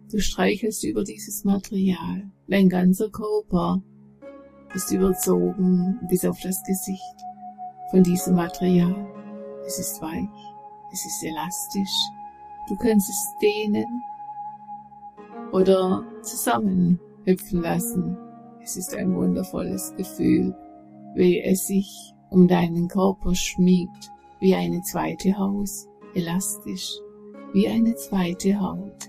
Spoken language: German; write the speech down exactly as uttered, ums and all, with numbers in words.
Du streichelst über dieses Material. Dein ganzer Körper ist überzogen bis auf das Gesicht von diesem Material. Es ist weich, es ist elastisch. Du kannst es dehnen oder zusammenhüpfen lassen. Es ist ein wundervolles Gefühl, wie es sich um deinen Körper schmiegt, wie eine zweite Haut, elastisch, wie eine zweite Haut.